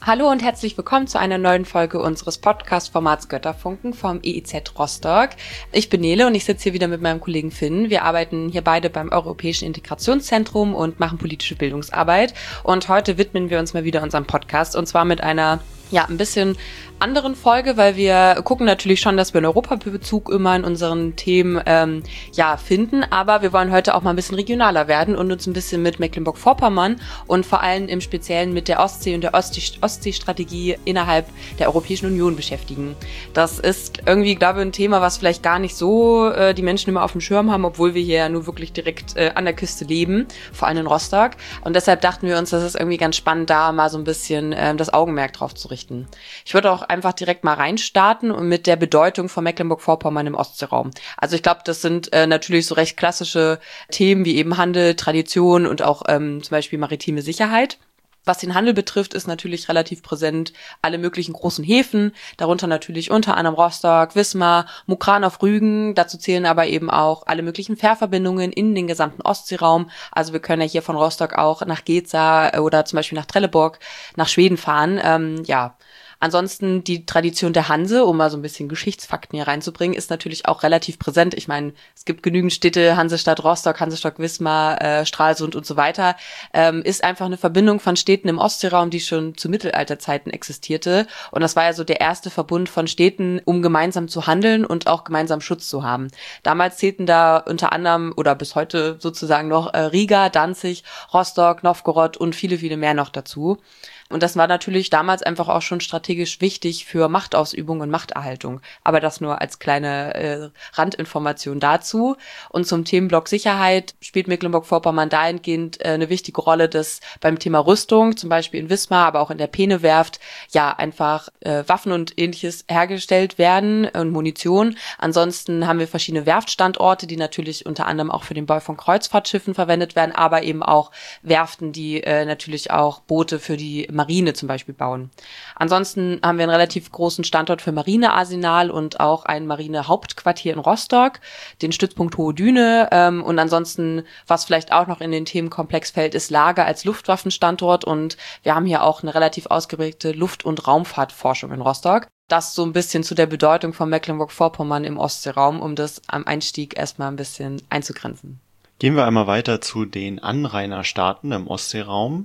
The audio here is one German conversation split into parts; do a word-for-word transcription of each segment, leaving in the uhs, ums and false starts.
Hallo und herzlich willkommen zu einer neuen Folge unseres Podcast-Formats Götterfunken vom E I Z Rostock. Ich bin Nele und ich sitze hier wieder mit meinem Kollegen Finn. Wir arbeiten hier beide beim Europäischen Integrationszentrum und machen politische Bildungsarbeit. Und heute widmen wir uns mal wieder unserem Podcast und zwar mit einer ja, ein bisschen anderen Folge, weil wir gucken natürlich schon, dass wir einen Europabezug immer in unseren Themen ähm, ja finden, aber wir wollen heute auch mal ein bisschen regionaler werden und uns ein bisschen mit Mecklenburg-Vorpommern und vor allem im Speziellen mit der Ostsee und der Ostsee- Ostseestrategie innerhalb der Europäischen Union beschäftigen. Das ist irgendwie, glaube ich, ein Thema, was vielleicht gar nicht so äh, die Menschen immer auf dem Schirm haben, obwohl wir hier ja nur wirklich direkt äh, an der Küste leben, vor allem in Rostock. Und deshalb dachten wir uns, das ist irgendwie ganz spannend, da mal so ein bisschen äh, das Augenmerk drauf zu richten. Ich würde auch einfach direkt mal reinstarten und mit der Bedeutung von Mecklenburg-Vorpommern im Ostseeraum. Also ich glaube, das sind äh, natürlich so recht klassische Themen wie eben Handel, Tradition und auch ähm, zum Beispiel maritime Sicherheit. Was den Handel betrifft, ist natürlich relativ präsent alle möglichen großen Häfen, darunter natürlich unter anderem Rostock, Wismar, Mukran auf Rügen. Dazu zählen aber eben auch alle möglichen Fährverbindungen in den gesamten Ostseeraum. Also wir können ja hier von Rostock auch nach Geza oder zum Beispiel nach Trelleborg, nach Schweden fahren. Ähm, ja. Ansonsten die Tradition der Hanse, um mal so ein bisschen Geschichtsfakten hier reinzubringen, ist natürlich auch relativ präsent. Ich meine, es gibt genügend Städte, Hansestadt Rostock, Hansestadt Wismar, äh, Stralsund und so weiter. Ähm, ist einfach eine Verbindung von Städten im Ostseeraum, die schon zu Mittelalterzeiten existierte. Und das war ja so der erste Verbund von Städten, um gemeinsam zu handeln und auch gemeinsam Schutz zu haben. Damals zählten da unter anderem oder bis heute sozusagen noch äh, Riga, Danzig, Rostock, Novgorod und viele, viele mehr noch dazu. Und das war natürlich damals einfach auch schon strategisch wichtig für Machtausübung und Machterhaltung. Aber das nur als kleine äh, Randinformation dazu. Und zum Themenblock Sicherheit spielt Mecklenburg-Vorpommern dahingehend äh, eine wichtige Rolle, dass beim Thema Rüstung, zum Beispiel in Wismar, aber auch in der Peene-Werft, ja einfach äh, Waffen und Ähnliches hergestellt werden und Munition. Ansonsten haben wir verschiedene Werftstandorte, die natürlich unter anderem auch für den Bau von Kreuzfahrtschiffen verwendet werden, aber eben auch Werften, die äh, natürlich auch Boote für die Marine zum Beispiel bauen. Ansonsten haben wir einen relativ großen Standort für Marinearsenal und auch ein Marinehauptquartier in Rostock, den Stützpunkt Hohe Düne ähm, und ansonsten, was vielleicht auch noch in den Themenkomplex fällt, ist Lager als Luftwaffenstandort und wir haben hier auch eine relativ ausgeprägte Luft- und Raumfahrtforschung in Rostock. Das so ein bisschen zu der Bedeutung von Mecklenburg-Vorpommern im Ostseeraum, um das am Einstieg erstmal ein bisschen einzugrenzen. Gehen wir einmal weiter zu den Anrainerstaaten im Ostseeraum.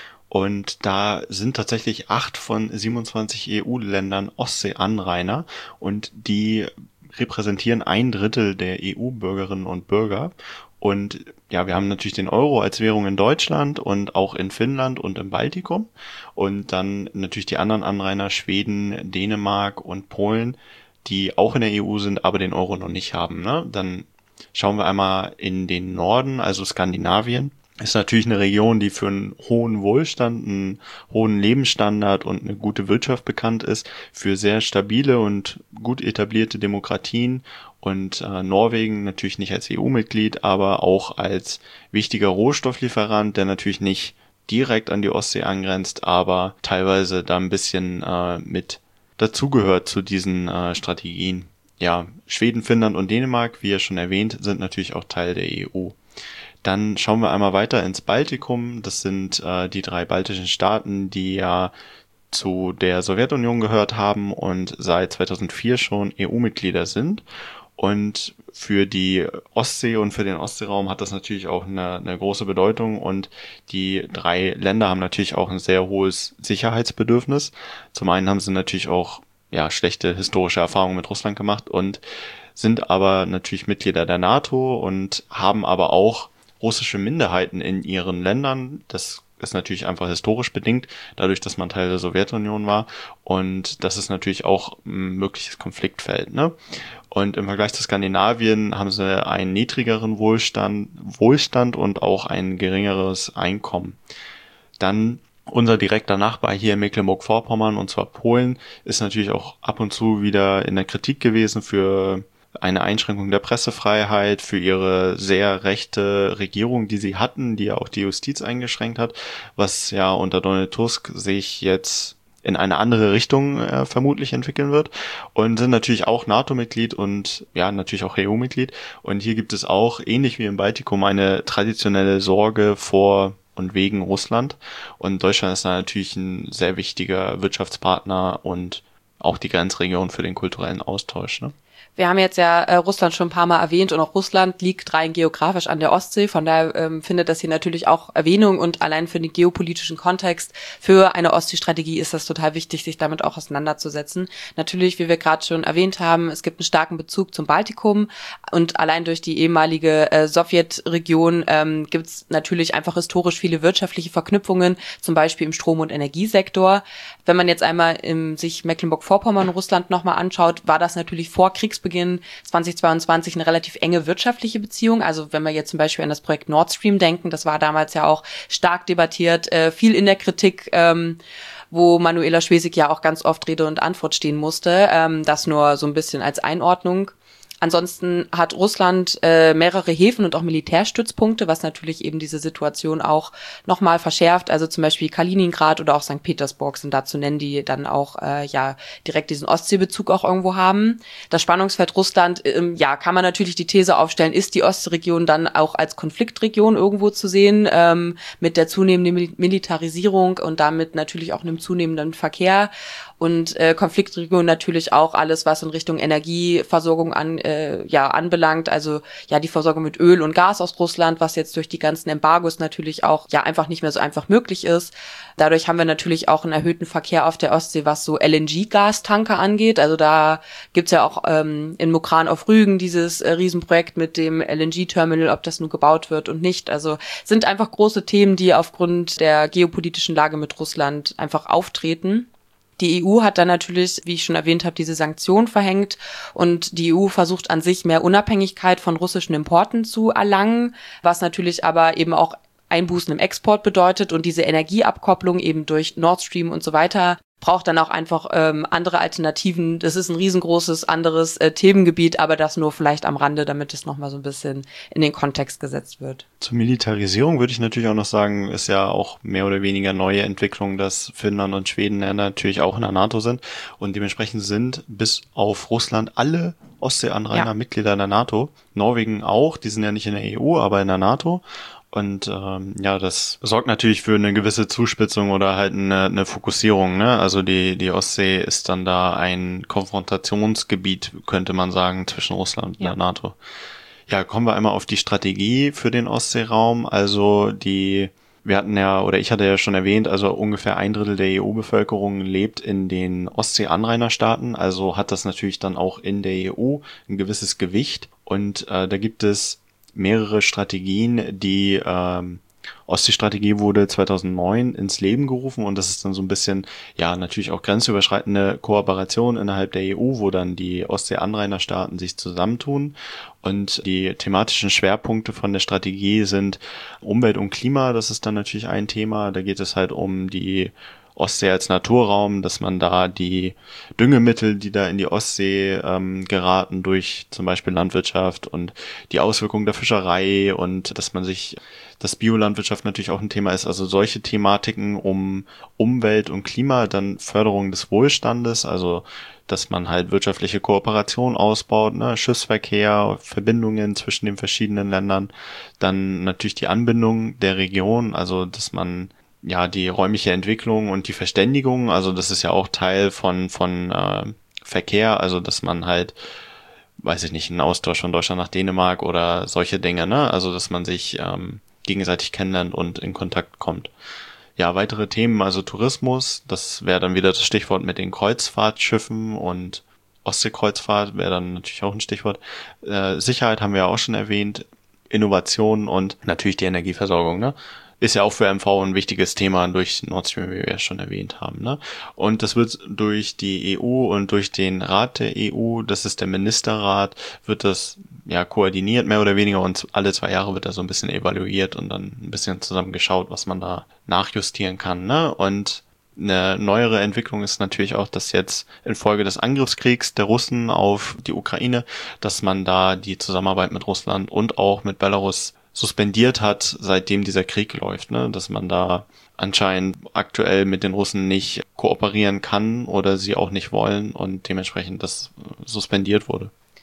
Und da sind tatsächlich acht von siebenundzwanzig E U-Ländern Ostsee-Anrainer und die repräsentieren ein Drittel der E U-Bürgerinnen und Bürger. Und ja, wir haben natürlich den Euro als Währung in Deutschland und auch in Finnland und im Baltikum. Und dann natürlich die anderen Anrainer Schweden, Dänemark und Polen, die auch in der E U sind, aber den Euro noch nicht haben, ne? Dann schauen wir einmal in den Norden, also Skandinavien. Ist natürlich eine Region, die für einen hohen Wohlstand, einen hohen Lebensstandard und eine gute Wirtschaft bekannt ist, für sehr stabile und gut etablierte Demokratien und äh, Norwegen natürlich nicht als E U-Mitglied, aber auch als wichtiger Rohstofflieferant, der natürlich nicht direkt an die Ostsee angrenzt, aber teilweise da ein bisschen äh, mit dazugehört zu diesen äh, Strategien. Ja, Schweden, Finnland und Dänemark, wie ja schon erwähnt, sind natürlich auch Teil der E U. Dann schauen wir einmal weiter ins Baltikum. Das sind äh, die drei baltischen Staaten, die ja zu der Sowjetunion gehört haben und seit zweitausendvier schon E U-Mitglieder sind. Und für die Ostsee und für den Ostseeraum hat das natürlich auch eine, eine große Bedeutung. Und die drei Länder haben natürlich auch ein sehr hohes Sicherheitsbedürfnis. Zum einen haben sie natürlich auch ja schlechte historische Erfahrungen mit Russland gemacht und sind aber natürlich Mitglieder der NATO und haben aber auch russische Minderheiten in ihren Ländern. Das ist natürlich einfach historisch bedingt, dadurch, dass man Teil der Sowjetunion war. Und das ist natürlich auch ein mögliches Konfliktfeld, ne? Und im Vergleich zu Skandinavien haben sie einen niedrigeren Wohlstand, Wohlstand und auch ein geringeres Einkommen. Dann unser direkter Nachbar hier in Mecklenburg-Vorpommern, und zwar Polen, ist natürlich auch ab und zu wieder in der Kritik gewesen für eine Einschränkung der Pressefreiheit, für ihre sehr rechte Regierung, die sie hatten, die ja auch die Justiz eingeschränkt hat, was ja unter Donald Tusk sich jetzt in eine andere Richtung äh, vermutlich entwickeln wird, und sind natürlich auch NATO-Mitglied und ja, natürlich auch E U-Mitglied. Und hier gibt es auch, ähnlich wie im Baltikum, eine traditionelle Sorge vor und wegen Russland. Und Deutschland ist da natürlich ein sehr wichtiger Wirtschaftspartner und auch die Grenzregion für den kulturellen Austausch, ne? Wir haben jetzt ja äh, Russland schon ein paar Mal erwähnt und auch Russland liegt rein geografisch an der Ostsee. Von daher ähm, findet das hier natürlich auch Erwähnung und allein für den geopolitischen Kontext für eine Ostsee-Strategie ist das total wichtig, sich damit auch auseinanderzusetzen. Natürlich, wie wir gerade schon erwähnt haben, es gibt einen starken Bezug zum Baltikum und allein durch die ehemalige äh, Sowjetregion ähm, gibt es natürlich einfach historisch viele wirtschaftliche Verknüpfungen, zum Beispiel im Strom- und Energiesektor. Wenn man jetzt einmal im, sich Mecklenburg-Vorpommern, Russland nochmal anschaut, war das natürlich vor Kriegsbeginn zweitausendzweiundzwanzig eine relativ enge wirtschaftliche Beziehung. Also wenn wir jetzt zum Beispiel an das Projekt Nord Stream denken, das war damals ja auch stark debattiert, äh, viel in der Kritik, ähm, wo Manuela Schwesig ja auch ganz oft Rede und Antwort stehen musste. Ähm, das nur so ein bisschen als Einordnung. Ansonsten hat Russland äh, mehrere Häfen und auch Militärstützpunkte, was natürlich eben diese Situation auch nochmal verschärft. Also zum Beispiel Kaliningrad oder auch Sankt Petersburg sind da zu nennen, die dann auch äh, ja direkt diesen Ostseebezug auch irgendwo haben. Das Spannungsfeld Russland, ähm, ja, kann man natürlich die These aufstellen, ist die Ostseeregion dann auch als Konfliktregion irgendwo zu sehen, ähm, mit der zunehmenden Mil- Militarisierung und damit natürlich auch einem zunehmenden Verkehr. Und äh, Konfliktregion natürlich auch alles, was in Richtung Energieversorgung an, äh, ja, anbelangt. Also ja, die Versorgung mit Öl und Gas aus Russland, was jetzt durch die ganzen Embargos natürlich auch ja einfach nicht mehr so einfach möglich ist. Dadurch haben wir natürlich auch einen erhöhten Verkehr auf der Ostsee, was so L N G-Gastanker angeht. Also da gibt's ja auch ähm, in Mukran auf Rügen dieses äh, Riesenprojekt mit dem L N G-Terminal, ob das nun gebaut wird und nicht. Also sind einfach große Themen, die aufgrund der geopolitischen Lage mit Russland einfach auftreten. Die E U hat dann natürlich, wie ich schon erwähnt habe, diese Sanktionen verhängt und die E U versucht an sich mehr Unabhängigkeit von russischen Importen zu erlangen, was natürlich aber eben auch Einbußen im Export bedeutet und diese Energieabkopplung eben durch Nord Stream und so weiter braucht dann auch einfach ähm, andere Alternativen. Das ist ein riesengroßes anderes äh, Themengebiet, aber das nur vielleicht am Rande, damit es nochmal so ein bisschen in den Kontext gesetzt wird. Zur Militarisierung würde ich natürlich auch noch sagen, ist ja auch mehr oder weniger neue Entwicklung, dass Finnland und Schweden ja natürlich auch in der NATO sind und dementsprechend sind bis auf Russland alle Ostseeanrainer ja. Mitglieder der NATO. Norwegen auch, die sind ja nicht in der E U, aber in der NATO. Und ähm, ja, das sorgt natürlich für eine gewisse Zuspitzung oder halt eine, eine Fokussierung, ne? Also die die Ostsee ist dann da ein Konfrontationsgebiet, könnte man sagen, zwischen Russland und ja. der NATO. Ja, kommen wir einmal auf die Strategie für den Ostseeraum. Also die, wir hatten ja, oder ich hatte ja schon erwähnt, also ungefähr ein Drittel der E U-Bevölkerung lebt in den Ostsee-Anrainerstaaten. Also hat das natürlich dann auch in der E U ein gewisses Gewicht. Und äh, da gibt es mehrere Strategien. Die ähm, Ostsee-Strategie wurde zweitausendneun ins Leben gerufen und das ist dann so ein bisschen, ja, natürlich auch grenzüberschreitende Kooperation innerhalb der E U, wo dann die Ostsee-Anrainerstaaten sich zusammentun. Und die thematischen Schwerpunkte von der Strategie sind Umwelt und Klima, das ist dann natürlich ein Thema. Da geht es halt um die Ostsee als Naturraum, dass man da die Düngemittel, die da in die Ostsee ähm, geraten durch zum Beispiel Landwirtschaft und die Auswirkungen der Fischerei und dass man sich, dass Biolandwirtschaft natürlich auch ein Thema ist, also solche Thematiken um Umwelt und Klima, dann Förderung des Wohlstandes, also dass man halt wirtschaftliche Kooperation ausbaut, ne, Schiffsverkehr, Verbindungen zwischen den verschiedenen Ländern, dann natürlich die Anbindung der Region, also dass man ja die räumliche Entwicklung und die Verständigung, also das ist ja auch Teil von von äh, Verkehr, also dass man halt, weiß ich nicht, einen Austausch von Deutschland nach Dänemark oder solche Dinge, ne, also dass man sich ähm, gegenseitig kennenlernt und in Kontakt kommt. Ja, weitere Themen, also Tourismus, das wäre dann wieder das Stichwort mit den Kreuzfahrtschiffen und Ostseekreuzfahrt wäre dann natürlich auch ein Stichwort. Äh, Sicherheit haben wir ja auch schon erwähnt, Innovation und natürlich die Energieversorgung, ne? Ist ja auch für M V ein wichtiges Thema durch Nord Stream, wie wir ja schon erwähnt haben, ne? Und das wird durch die E U und durch den Rat der E U, das ist der Ministerrat, wird das ja koordiniert, mehr oder weniger, und alle zwei Jahre wird da so ein bisschen evaluiert und dann ein bisschen zusammen geschaut, was man da nachjustieren kann, ne? Und eine neuere Entwicklung ist natürlich auch, dass jetzt infolge des Angriffskriegs der Russen auf die Ukraine, dass man da die Zusammenarbeit mit Russland und auch mit Belarus suspendiert hat, seitdem dieser Krieg läuft, ne, dass man da anscheinend aktuell mit den Russen nicht kooperieren kann oder sie auch nicht wollen und dementsprechend das suspendiert wurde.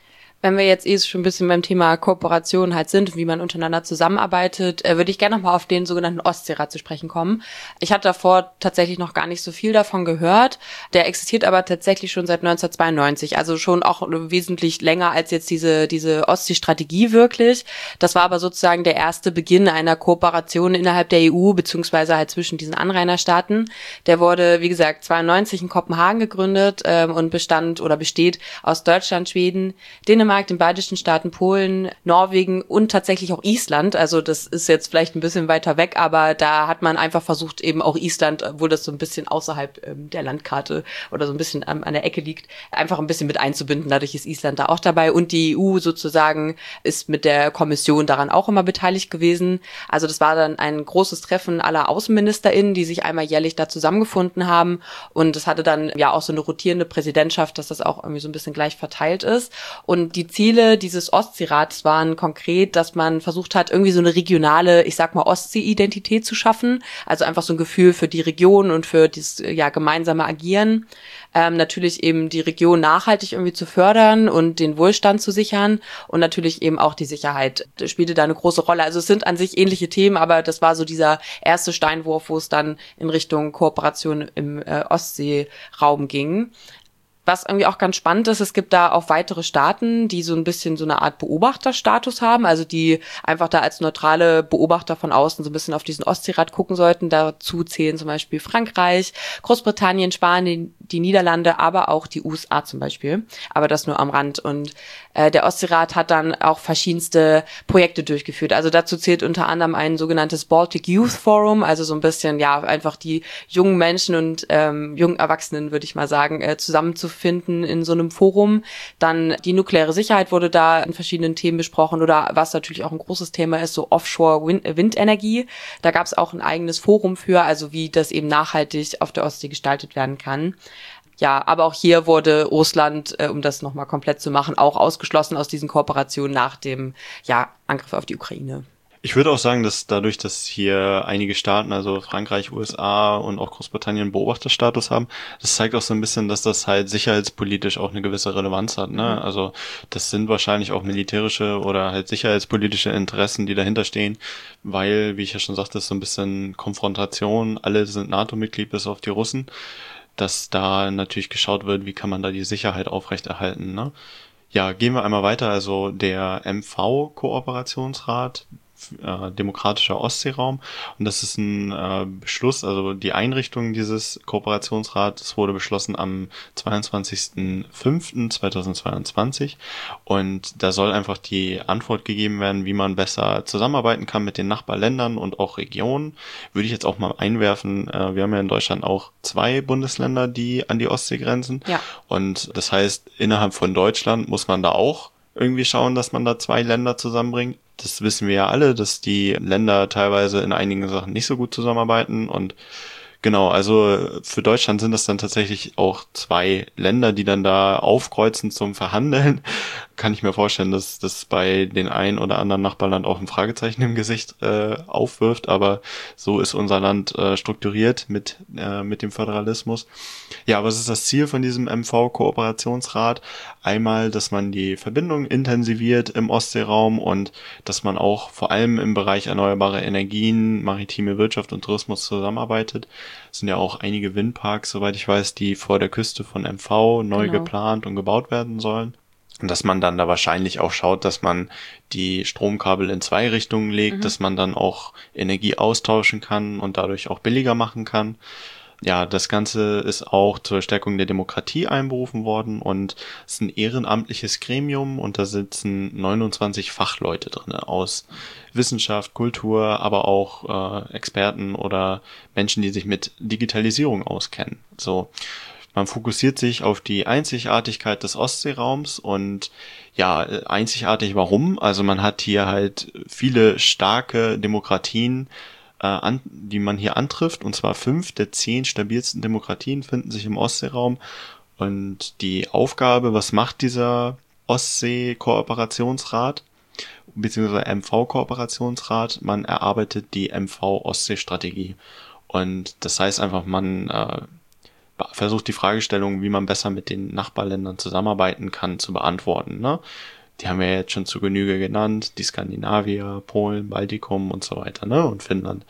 Wenn wir jetzt eh schon ein bisschen beim Thema Kooperation halt sind und wie man untereinander zusammenarbeitet, äh, würde ich gerne nochmal auf den sogenannten Ostseerat zu sprechen kommen. Ich hatte davor tatsächlich noch gar nicht so viel davon gehört. Der existiert aber tatsächlich schon seit neunzehnhundertzweiundneunzig, also schon auch wesentlich länger als jetzt diese diese Ostsee-Strategie wirklich. Das war aber sozusagen der erste Beginn einer Kooperation innerhalb der E U, beziehungsweise halt zwischen diesen Anrainerstaaten. Der wurde, wie gesagt, zweiundneunzig in Kopenhagen gegründet ähm, und bestand oder besteht aus Deutschland, Schweden, Dänemark, den baltischen Staaten, Polen, Norwegen und tatsächlich auch Island. Also das ist jetzt vielleicht ein bisschen weiter weg, aber da hat man einfach versucht, eben auch Island, obwohl das so ein bisschen außerhalb ähm, der Landkarte oder so ein bisschen ähm, an der Ecke liegt, einfach ein bisschen mit einzubinden. Dadurch ist Island da auch dabei und die E U sozusagen ist mit der Kommission daran auch immer beteiligt gewesen. Also das war dann ein großes Treffen aller AußenministerInnen, die sich einmal jährlich da zusammengefunden haben und es hatte dann ja auch so eine rotierende Präsidentschaft, dass das auch irgendwie so ein bisschen gleich verteilt ist. Und die Ziele dieses Ostseerats waren konkret, dass man versucht hat, irgendwie so eine regionale, ich sag mal, Ostsee-Identität zu schaffen. Also einfach so ein Gefühl für die Region und für dieses ja gemeinsame Agieren. Ähm, natürlich eben die Region nachhaltig irgendwie zu fördern und den Wohlstand zu sichern und natürlich eben auch die Sicherheit spielte da eine große Rolle. Also es sind an sich ähnliche Themen, aber das war so dieser erste Steinwurf, wo es dann in Richtung Kooperation im äh, Ostseeraum ging. Was irgendwie auch ganz spannend ist, es gibt da auch weitere Staaten, die so ein bisschen so eine Art Beobachterstatus haben, also die einfach da als neutrale Beobachter von außen so ein bisschen auf diesen Ostseerat gucken sollten. Dazu zählen zum Beispiel Frankreich, Großbritannien, Spanien, die Niederlande, aber auch die U S A zum Beispiel. Aber das nur am Rand. Und äh, der Ostseerat hat dann auch verschiedenste Projekte durchgeführt. Also dazu zählt unter anderem ein sogenanntes Baltic Youth Forum, also so ein bisschen, ja, einfach die jungen Menschen und ähm, jungen Erwachsenen, würde ich mal sagen, äh, zusammenzuführen finden in so einem Forum. Dann die nukleare Sicherheit wurde da in verschiedenen Themen besprochen oder was natürlich auch ein großes Thema ist, so Offshore-Windenergie. Da gab es auch ein eigenes Forum für, also wie das eben nachhaltig auf der Ostsee gestaltet werden kann. Ja, aber auch hier wurde Russland, äh, um das nochmal komplett zu machen, auch ausgeschlossen aus diesen Kooperationen nach dem ja, Angriff auf die Ukraine. Ich würde auch sagen, dass dadurch, dass hier einige Staaten, also Frankreich, U S A und auch Großbritannien Beobachterstatus haben, das zeigt auch so ein bisschen, dass das halt sicherheitspolitisch auch eine gewisse Relevanz hat, ne? Mhm. Also das sind wahrscheinlich auch militärische oder halt sicherheitspolitische Interessen, die dahinter stehen, weil, wie ich ja schon sagte, ist so ein bisschen Konfrontation, alle sind NATO-Mitglied bis auf die Russen, dass da natürlich geschaut wird, wie kann man da die Sicherheit aufrechterhalten, ne? Ja, gehen wir einmal weiter. Also der M V-Kooperationsrat, äh, demokratischer Ostseeraum. Und das ist ein äh, Beschluss, also die Einrichtung dieses Kooperationsrates wurde beschlossen am zweiundzwanzigsten fünften zweitausendzweiundzwanzig. Und da soll einfach die Antwort gegeben werden, wie man besser zusammenarbeiten kann mit den Nachbarländern und auch Regionen. Würde ich jetzt auch mal einwerfen, äh, wir haben ja in Deutschland auch zwei Bundesländer, die an die Ostsee grenzen. Ja. Und das heißt, innerhalb von Deutschland muss man da auch irgendwie schauen, dass man da zwei Länder zusammenbringt. Das wissen wir ja alle, dass die Länder teilweise in einigen Sachen nicht so gut zusammenarbeiten und genau, also für Deutschland sind das dann tatsächlich auch zwei Länder, die dann da aufkreuzen zum Verhandeln. Kann ich mir vorstellen, dass das bei den ein oder anderen Nachbarland auch ein Fragezeichen im Gesicht äh, aufwirft, aber so ist unser Land äh, strukturiert mit äh, mit dem Föderalismus. Ja, was ist das Ziel von diesem M V-Kooperationsrat? Einmal, dass man die Verbindung intensiviert im Ostseeraum und dass man auch vor allem im Bereich erneuerbare Energien, maritime Wirtschaft und Tourismus zusammenarbeitet. Es sind ja auch einige Windparks, soweit ich weiß, die vor der Küste von M V neu Genau. geplant und gebaut werden sollen. Und dass man dann da wahrscheinlich auch schaut, dass man die Stromkabel in zwei Richtungen legt, Mhm. dass man dann auch Energie austauschen kann und dadurch auch billiger machen kann. Ja, das Ganze ist auch zur Stärkung der Demokratie einberufen worden und es ist ein ehrenamtliches Gremium und da sitzen neunundzwanzig Fachleute drin aus Wissenschaft, Kultur, aber auch äh, Experten oder Menschen, die sich mit Digitalisierung auskennen. So, man fokussiert sich auf die Einzigartigkeit des Ostseeraums und ja, einzigartig warum? Also man hat hier halt viele starke Demokratien, äh, an, die man hier antrifft, und zwar fünf der zehn stabilsten Demokratien finden sich im Ostseeraum. Und die Aufgabe, was macht dieser Ostsee-Kooperationsrat, beziehungsweise M V-Kooperationsrat? Man erarbeitet die M V-Ostsee-Strategie. Und das heißt einfach, man äh, versucht die Fragestellung, wie man besser mit den Nachbarländern zusammenarbeiten kann, zu beantworten, ne? die haben wir ja jetzt schon zu Genüge genannt, die Skandinavier, Polen, Baltikum und so weiter, ne, und Finnland.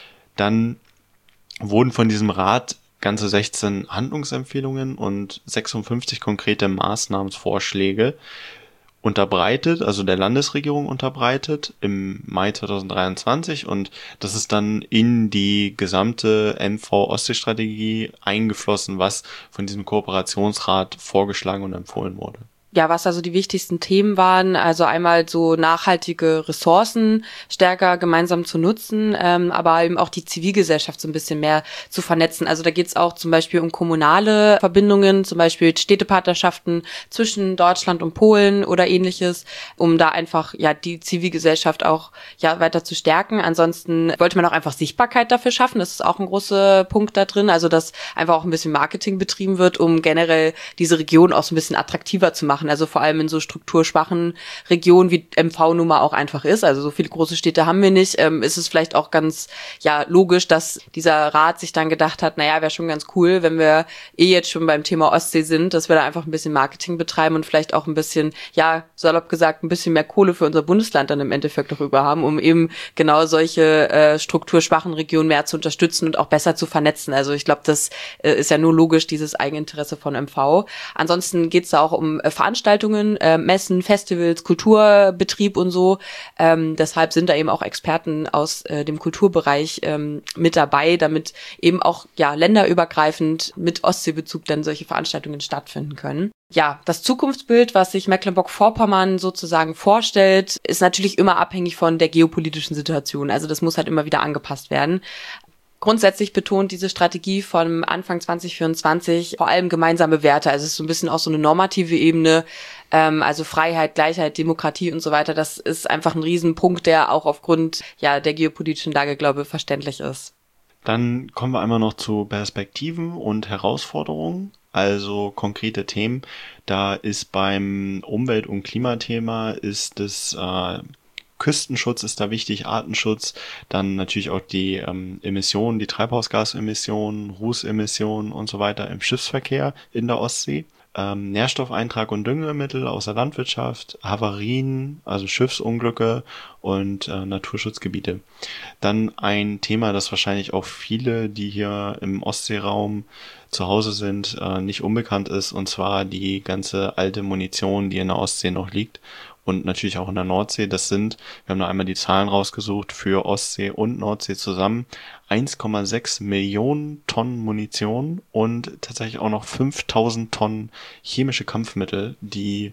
Dann wurden von diesem Rat ganze sechzehn Handlungsempfehlungen und sechsundfünfzig konkrete Maßnahmenvorschläge unterbreitet, also der Landesregierung unterbreitet im Mai zweitausenddreiundzwanzig, und das ist dann in die gesamte M V-Ostsee-Strategie eingeflossen, was von diesem Kooperationsrat vorgeschlagen und empfohlen wurde. Ja, was also die wichtigsten Themen waren, also einmal so nachhaltige Ressourcen stärker gemeinsam zu nutzen, ähm, aber eben auch die Zivilgesellschaft so ein bisschen mehr zu vernetzen. Also da geht's auch zum Beispiel um kommunale Verbindungen, zum Beispiel Städtepartnerschaften zwischen Deutschland und Polen oder ähnliches, um da einfach ja die Zivilgesellschaft auch ja weiter zu stärken. Ansonsten wollte man auch einfach Sichtbarkeit dafür schaffen. Das ist auch ein großer Punkt da drin, also dass einfach auch ein bisschen Marketing betrieben wird, um generell diese Region auch so ein bisschen attraktiver zu machen. Also vor allem in so strukturschwachen Regionen, wie M V nun mal auch einfach ist. Also so viele große Städte haben wir nicht. Ähm, ist es vielleicht auch ganz ja logisch, dass dieser Rat sich dann gedacht hat, naja, wäre schon ganz cool, wenn wir eh jetzt schon beim Thema Ostsee sind, dass wir da einfach ein bisschen Marketing betreiben und vielleicht auch ein bisschen, ja, salopp gesagt, ein bisschen mehr Kohle für unser Bundesland dann im Endeffekt noch über haben, um eben genau solche äh, strukturschwachen Regionen mehr zu unterstützen und auch besser zu vernetzen. Also ich glaube, das äh, ist ja nur logisch, dieses Eigeninteresse von M V. Ansonsten geht es da auch um äh, Veranstaltungen, äh, Messen, Festivals, Kulturbetrieb und so. Ähm, deshalb sind da eben auch Experten aus äh, dem Kulturbereich ähm, mit dabei, damit eben auch ja länderübergreifend mit Ostseebezug dann solche Veranstaltungen stattfinden können. Ja, das Zukunftsbild, was sich Mecklenburg-Vorpommern sozusagen vorstellt, ist natürlich immer abhängig von der geopolitischen Situation. Also das muss halt immer wieder angepasst werden. Grundsätzlich betont diese Strategie von Anfang zwanzig vierundzwanzig vor allem gemeinsame Werte. Also es ist so ein bisschen auch so eine normative Ebene, ähm, also Freiheit, Gleichheit, Demokratie und so weiter. Das ist einfach ein Riesenpunkt, der auch aufgrund ja der geopolitischen Lage, glaube ich, verständlich ist. Dann kommen wir einmal noch zu Perspektiven und Herausforderungen, also konkrete Themen. Da ist beim Umwelt- und Klimathema ist es äh, Küstenschutz ist da wichtig, Artenschutz, dann natürlich auch die ähm, Emissionen, die Treibhausgasemissionen, Rußemissionen und so weiter im Schiffsverkehr in der Ostsee. Ähm, Nährstoffeintrag und Düngemittel aus der Landwirtschaft, Havarien, also Schiffsunglücke und äh, Naturschutzgebiete. Dann ein Thema, das wahrscheinlich auch viele, die hier im Ostseeraum zu Hause sind, äh, nicht unbekannt ist, und zwar die ganze alte Munition, die in der Ostsee noch liegt. Und natürlich auch in der Nordsee. Das sind, wir haben da einmal die Zahlen rausgesucht, für Ostsee und Nordsee zusammen eins Komma sechs Millionen Tonnen Munition und tatsächlich auch noch fünftausend Tonnen chemische Kampfmittel, die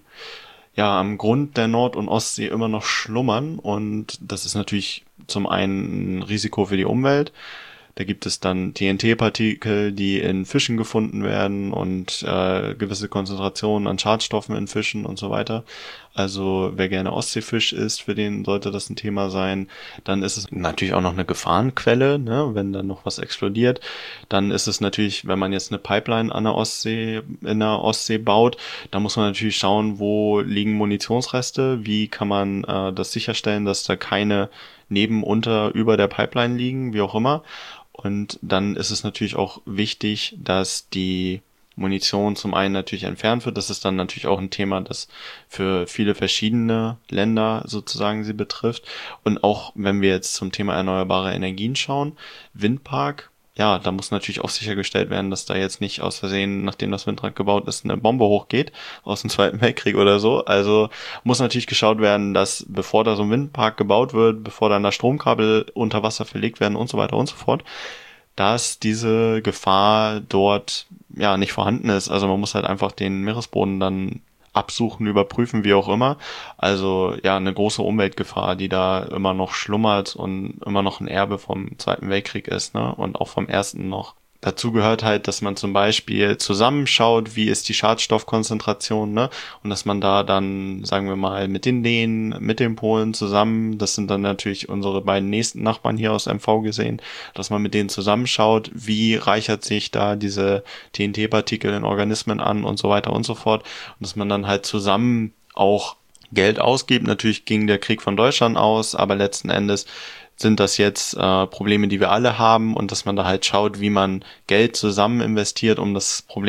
ja am Grund der Nord- und Ostsee immer noch schlummern. Und das ist natürlich zum einen ein Risiko für die Umwelt. Da gibt es dann T N T-Partikel, die in Fischen gefunden werden und äh, gewisse Konzentrationen an Schadstoffen in Fischen und so weiter. Also wer gerne Ostseefisch isst, für den sollte das ein Thema sein. Dann ist es natürlich auch noch eine Gefahrenquelle, ne? Wenn dann noch was explodiert. Dann ist es natürlich, wenn man jetzt eine Pipeline an der Ostsee, in der Ostsee baut, da muss man natürlich schauen, wo liegen Munitionsreste, wie kann man äh, das sicherstellen, dass da keine neben, unter, über der Pipeline liegen, wie auch immer. Und dann ist es natürlich auch wichtig, dass die Munition zum einen natürlich entfernt wird. Das ist dann natürlich auch ein Thema, das für viele verschiedene Länder sozusagen sie betrifft. Und auch wenn wir jetzt zum Thema erneuerbare Energien schauen, Windpark, ja, da muss natürlich auch sichergestellt werden, dass da jetzt nicht aus Versehen, nachdem das Windrad gebaut ist, eine Bombe hochgeht aus dem Zweiten Weltkrieg oder so. Also muss natürlich geschaut werden, dass bevor da so ein Windpark gebaut wird, bevor dann da Stromkabel unter Wasser verlegt werden und so weiter und so fort, dass diese Gefahr dort ja nicht vorhanden ist. Also man muss halt einfach den Meeresboden dann absuchen, überprüfen, wie auch immer. Also ja, eine große Umweltgefahr, die da immer noch schlummert und immer noch ein Erbe vom Zweiten Weltkrieg ist, ne? Und auch vom Ersten noch. Dazu gehört halt, dass man zum Beispiel zusammenschaut, wie ist die Schadstoffkonzentration, ne? Und dass man da dann, sagen wir mal, mit den Dänen, mit den Polen zusammen, das sind dann natürlich unsere beiden nächsten Nachbarn hier aus M V gesehen, dass man mit denen zusammenschaut, wie reichert sich da diese T N T-Partikel in Organismen an und so weiter und so fort. Und dass man dann halt zusammen auch Geld ausgibt. Natürlich ging der Krieg von Deutschland aus, aber letzten Endes sind das jetzt äh, Probleme, die wir alle haben, und dass man da halt schaut, wie man Geld zusammen investiert, um das Problem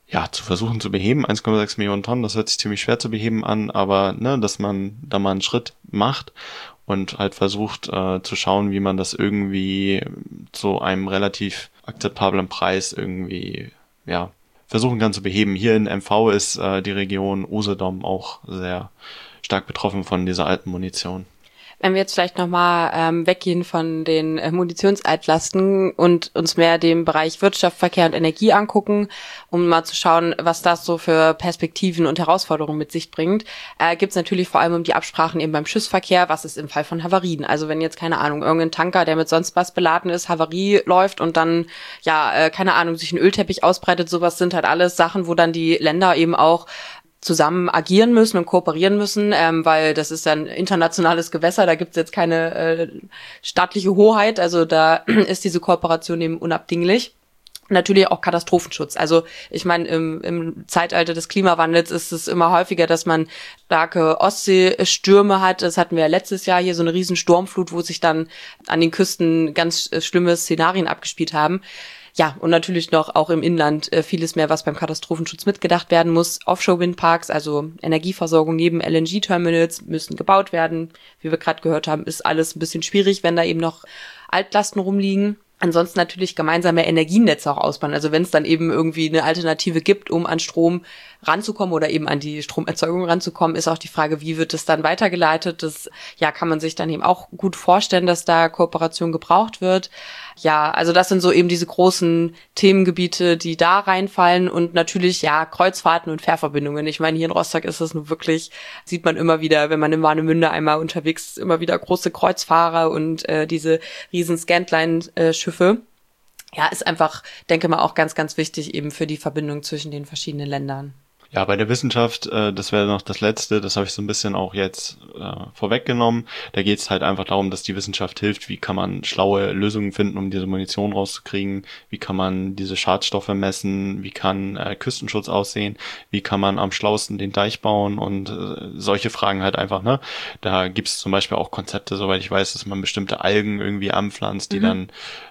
ja, zu versuchen zu beheben. eins Komma sechs Millionen Tonnen, das hört sich ziemlich schwer zu beheben an, aber ne, dass man da mal einen Schritt macht und halt versucht äh, zu schauen, wie man das irgendwie zu einem relativ akzeptablen Preis irgendwie, ja, versuchen kann zu beheben. Hier in M V ist äh, die Region Usedom auch sehr stark betroffen von dieser alten Munition. Wenn wir jetzt vielleicht nochmal ähm, weggehen von den äh, Munitionsaltlasten und uns mehr den Bereich Wirtschaft, Verkehr und Energie angucken, um mal zu schauen, was das so für Perspektiven und Herausforderungen mit sich bringt, äh, gibt es natürlich vor allem um die Absprachen eben beim Schiffsverkehr, was ist im Fall von Havarien. Also wenn jetzt, keine Ahnung, irgendein Tanker, der mit sonst was beladen ist, Havarie läuft und dann, ja, äh, keine Ahnung, sich ein Ölteppich ausbreitet, sowas sind halt alles Sachen, wo dann die Länder eben auch zusammen agieren müssen und kooperieren müssen, ähm, weil das ist ein internationales Gewässer, da gibt es jetzt keine äh, staatliche Hoheit, also da ist diese Kooperation eben unabdinglich. Natürlich auch Katastrophenschutz. Also ich meine, im, im Zeitalter des Klimawandels ist es immer häufiger, dass man starke Ostseestürme hat. Das hatten wir ja letztes Jahr hier, so eine riesen Sturmflut, wo sich dann an den Küsten ganz äh, schlimme Szenarien abgespielt haben. Ja, und natürlich noch auch im Inland äh, vieles mehr, was beim Katastrophenschutz mitgedacht werden muss. Offshore-Windparks, also Energieversorgung neben L N G-Terminals, müssen gebaut werden. Wie wir gerade gehört haben, ist alles ein bisschen schwierig, wenn da eben noch Altlasten rumliegen. Ansonsten natürlich gemeinsame Energienetze auch ausbauen. Also wenn es dann eben irgendwie eine Alternative gibt, um an Strom ranzukommen oder eben an die Stromerzeugung ranzukommen, ist auch die Frage, wie wird es dann weitergeleitet? Das ja kann man sich dann eben auch gut vorstellen, dass da Kooperation gebraucht wird. Ja, also das sind so eben diese großen Themengebiete, die da reinfallen und natürlich ja Kreuzfahrten und Fährverbindungen. Ich meine, hier in Rostock ist es nur wirklich, sieht man immer wieder, wenn man in Warnemünde einmal unterwegs ist, immer wieder große Kreuzfahrer und äh, diese riesen Scantline-Schiffe. Ja, ist einfach, denke mal, auch ganz, ganz wichtig eben für die Verbindung zwischen den verschiedenen Ländern. Ja, bei der Wissenschaft, äh, das wäre noch das Letzte, das habe ich so ein bisschen auch jetzt äh, vorweggenommen. Da geht es halt einfach darum, dass die Wissenschaft hilft, wie kann man schlaue Lösungen finden, um diese Munition rauszukriegen, wie kann man diese Schadstoffe messen, wie kann äh, Küstenschutz aussehen, wie kann man am schlausten den Deich bauen und äh, solche Fragen halt einfach, ne? Da gibt es zum Beispiel auch Konzepte, soweit ich weiß, dass man bestimmte Algen irgendwie anpflanzt, die mhm. dann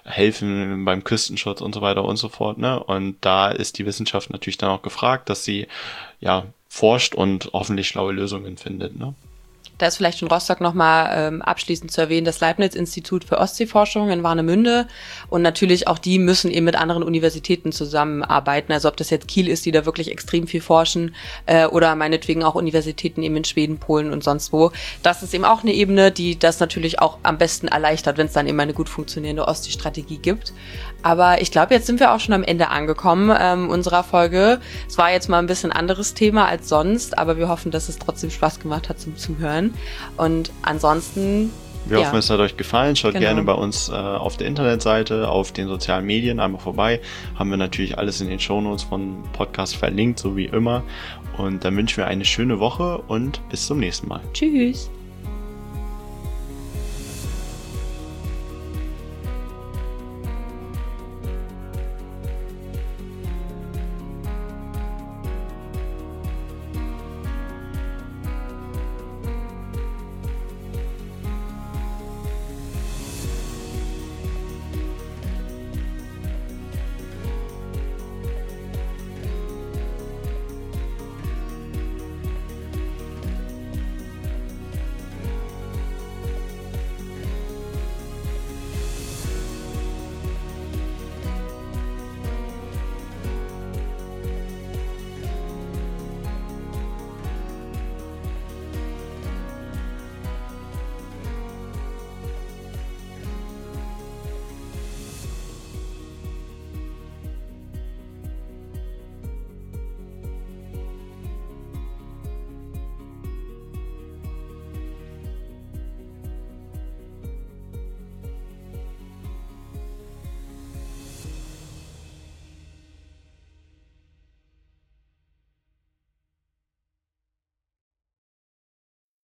helfen beim Küstenschutz und so weiter und so fort, ne? Und da ist die Wissenschaft natürlich dann auch gefragt, dass sie ja, forscht und hoffentlich schlaue Lösungen findet, ne? Da ist vielleicht in Rostock nochmal ähm, abschließend zu erwähnen, das Leibniz-Institut für Ostseeforschung in Warnemünde. Und natürlich auch die müssen eben mit anderen Universitäten zusammenarbeiten. Also ob das jetzt Kiel ist, die da wirklich extrem viel forschen, äh, oder meinetwegen auch Universitäten eben in Schweden, Polen und sonst wo. Das ist eben auch eine Ebene, die das natürlich auch am besten erleichtert, wenn es dann eben eine gut funktionierende Ostsee-Strategie gibt. Aber ich glaube, jetzt sind wir auch schon am Ende angekommen ähm, unserer Folge. Es war jetzt mal ein bisschen anderes Thema als sonst, aber wir hoffen, dass es trotzdem Spaß gemacht hat zum Zuhören. Und ansonsten... Wir ja. hoffen, es hat euch gefallen. Schaut Genau. gerne bei uns äh, auf der Internetseite, auf den sozialen Medien einmal vorbei. Haben wir natürlich alles in den Shownotes von Podcast verlinkt, so wie immer. Und dann wünschen wir eine schöne Woche und bis zum nächsten Mal. Tschüss.